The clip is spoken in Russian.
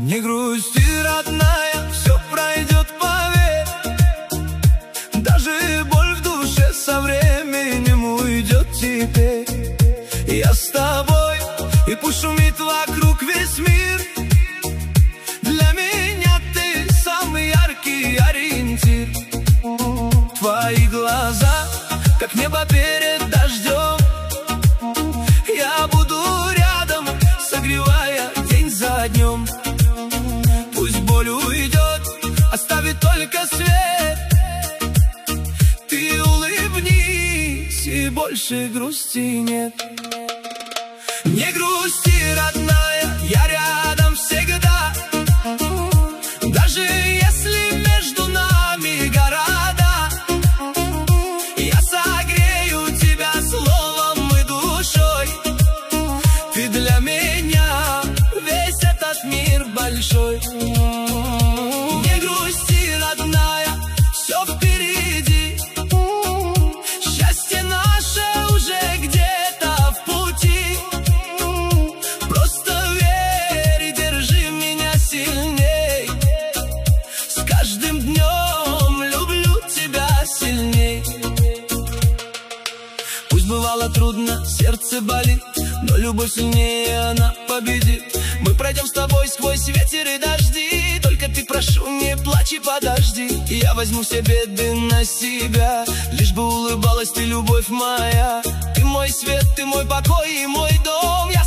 Не грусти, родная, все пройдет, поверь. Даже боль в душе со временем уйдет теперь. Я с тобой, и пусть шумит вокруг весь мир. Для меня ты самый яркий ориентир. Твои глаза, как небо перед дождем. Я буду рядом, согревая день за днем. Пусть боль уйдет, оставит только свет. Ты улыбнись, и больше грусти нет. Не грусти, родная, я рядом всегда. Даже если между нами города, я согрею тебя словом и душой. Ты для меня весь этот мир большой. Не грусти, родная, все впереди. Счастье наше уже где-то в пути. Просто верь и держи меня сильней. С каждым днем люблю тебя сильней. Пусть бывало трудно, сердце болит, но любовь сильнее, она победит. Мы пройдем с тобой сквозь ветер и дожди. Только ты, прошу, не плачь и подожди. Я возьму все беды на себя, лишь бы улыбалась ты, любовь моя. Ты мой свет, ты мой покой и мой дом. Я